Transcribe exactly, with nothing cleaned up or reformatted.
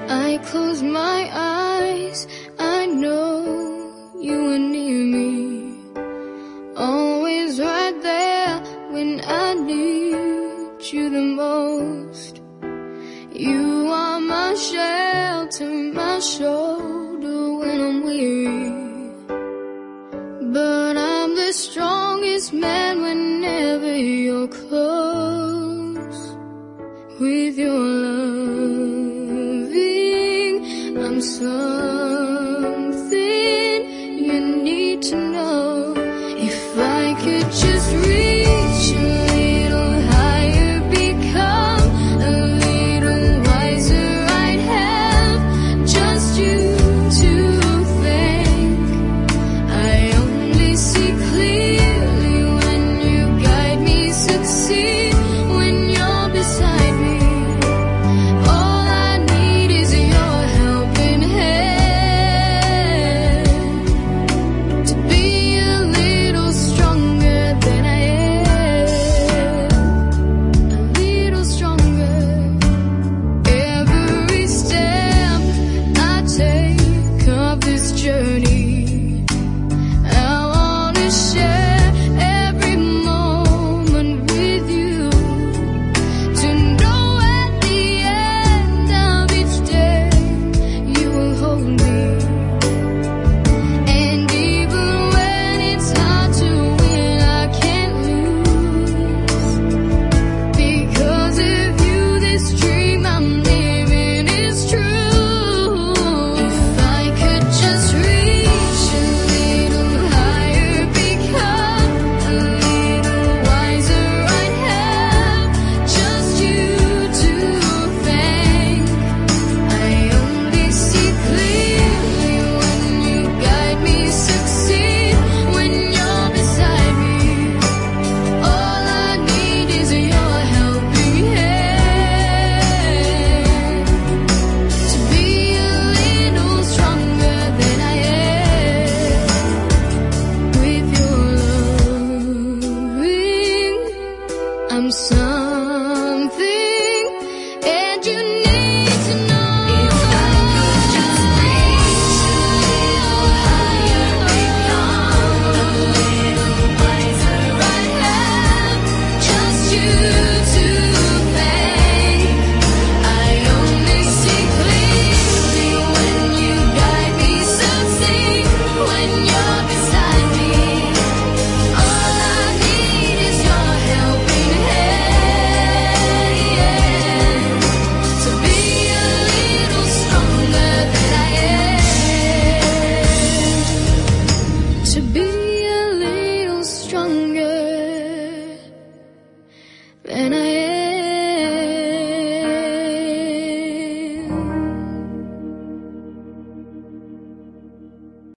I close my eyes, I know you are near me, always right there when I need you the most. You are my shelter, my shoulder when I'm weary, but I'm the strongest man whenever you're close. With your loving, I'm something you need to know. If I could just reach a little higher, become a little wiser, I'd have just you to thank. I only see clearly when you guide me, succeed when you're beside me. All I need is your helping hand to be a little stronger than I am, a little stronger. Every step I take of this journey, I wanna share every moment with you, to know at the end of each day you will hold me. And even when it's hard to win, I can't lose, because of you this dream I'm living is true. If I could just reach a little higher, become a little wiser, I'd have just you to thank. I only see clearly when you guide me, succeed when you're beside me. All I need is your helping hand to be a little stronger than I am. With your loving, I'm something, and you need to know. If I could just reach a little higher, become a little wiser, I'd have just you to thank. I only see clearly when you guide me, succeed when you're beside me. All I need is your helping hand to be a little stronger than I am, to be a little stronger than I